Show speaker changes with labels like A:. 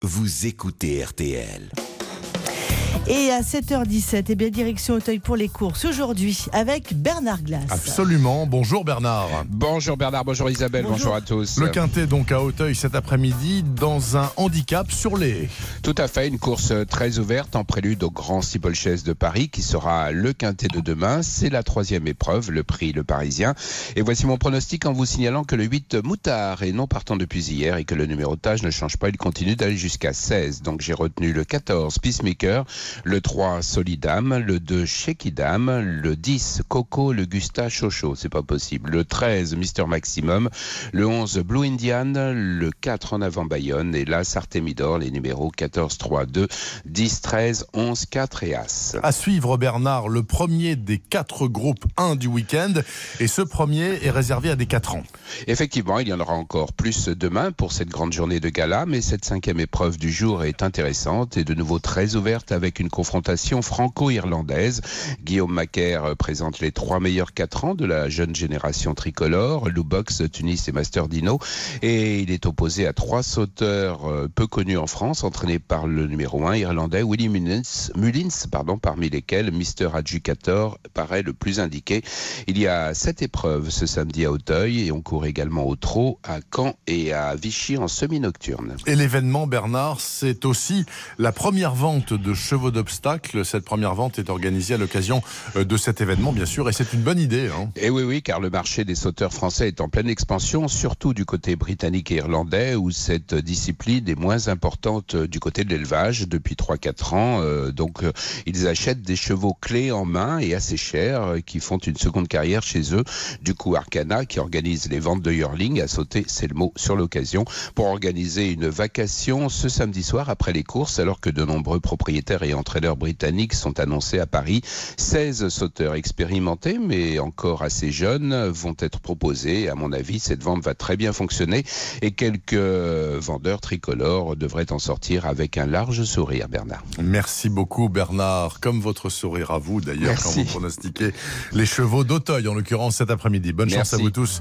A: Vous écoutez RTL.
B: Et à 7h17, direction Auteuil pour les courses aujourd'hui avec Bernard Glass.
C: Absolument. Bonjour Bernard.
D: Bonjour Bernard, bonjour Isabelle, bonjour à tous.
C: Le Quintet donc à Auteuil cet après-midi dans un handicap sur les haies.
D: Tout à fait, une course très ouverte en prélude au Grand Steeplechase de Paris qui sera le Quintet de demain. C'est la 3e épreuve, le prix Le Parisien. Et voici mon pronostic en vous signalant que le 8 Moutard est non partant depuis hier et que le numérotage ne change pas, il continue d'aller jusqu'à 16. Donc j'ai retenu le 14 Peacemaker, le 3 Solidam, le 2 Shekidam, le 10 Coco, le Gusta Chocho, c'est pas possible, le 13 Mister Maximum, le 11 Blue Indian, le 4 En Avant Bayonne et l'As Artemidor, les numéros 14, 3, 2, 10, 13, 11, 4 et As.
C: À suivre Bernard, le premier des 4 groupes 1 du week-end et ce premier est réservé à des 4 ans.
D: Effectivement, il y en aura encore plus demain pour cette grande journée de gala, mais cette 5e épreuve du jour est intéressante et de nouveau très ouverte avec une confrontation franco-irlandaise. Guillaume Macaire présente les 3 meilleurs 4 ans de la jeune génération tricolore, Lou Box, Tunis et Master Dino, et il est opposé à 3 sauteurs peu connus en France, entraînés par le numéro 1 irlandais Willie Mullins, parmi lesquels Mister Adjudicator paraît le plus indiqué. Il y a 7 épreuves ce samedi à Auteuil et on court également au trot, à Caen et à Vichy en semi-nocturne.
C: Et l'événement Bernard, c'est aussi la première vente de chevaux d'obstacles. Cette première vente est organisée à l'occasion de cet événement, bien sûr, et c'est une bonne idée.
D: Et oui, car le marché des sauteurs français est en pleine expansion, surtout du côté britannique et irlandais, où cette discipline est moins importante du côté de l'élevage depuis 3-4 ans. Donc, ils achètent des chevaux clés en main et assez chers, qui font une seconde carrière chez eux. Du coup, Arcana, qui organise les ventes de yearling, a sauté, c'est le mot, sur l'occasion, pour organiser une vacation ce samedi soir après les courses, alors que de nombreux propriétaires et entraîneurs britanniques sont annoncés à Paris. 16 sauteurs expérimentés, mais encore assez jeunes, vont être proposés. À mon avis, cette vente va très bien fonctionner et quelques vendeurs tricolores devraient en sortir avec un large sourire, Bernard.
C: Merci beaucoup Bernard, comme votre sourire à vous d'ailleurs.
D: Merci.
C: Quand vous pronostiquez les chevaux d'Auteuil, en l'occurrence cet après-midi. Bonne chance à vous tous.